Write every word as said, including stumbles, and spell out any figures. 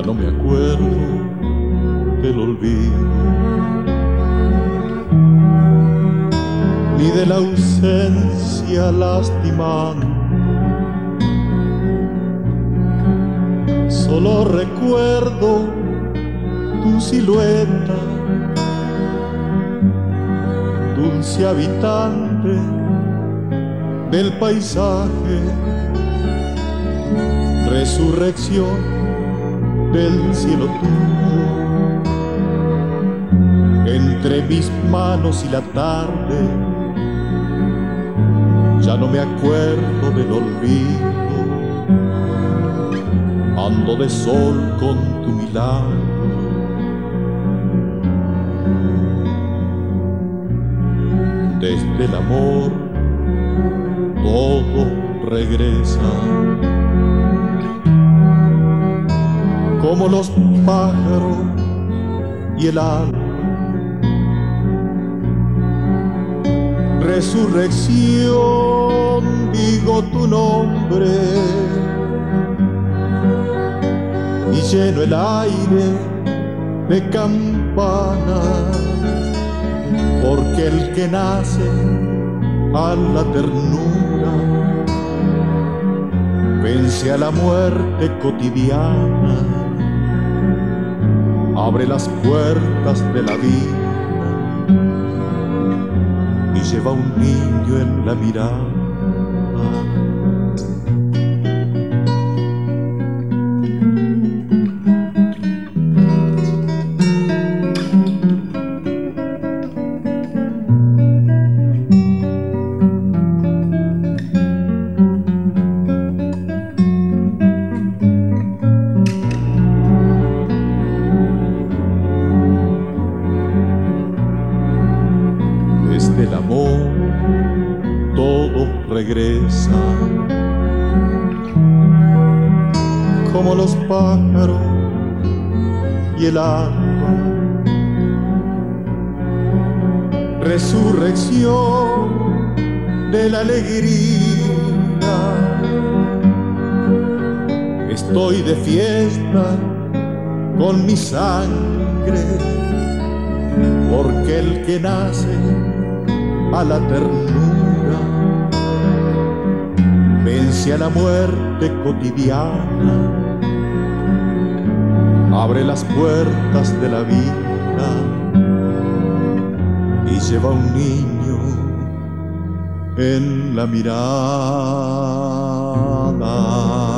no me acuerdo del olvido, ni de la ausencia lastimando. Solo recuerdo tu silueta, dulce habitante del paisaje, resurrección del cielo tuyo. Entre mis manos y la tarde, ya no me acuerdo del olvido. Ando de sol con tu milagro. Desde el amor todo regresa, como los pájaros y el alma. Resurrección, digo tu nombre, y lleno el aire de campanas, porque el que nace a la ternura vence a la muerte cotidiana, abre las puertas de la vida y lleva un niño en la mirada. Desde el amor todo regresa, como los pájaros y el alba. Resurrección de la alegría. Estoy de fiesta con mi sangre, porque el que nace a la ternura vence a la muerte cotidiana, abre las puertas de la vida y lleva un niño en la mirada.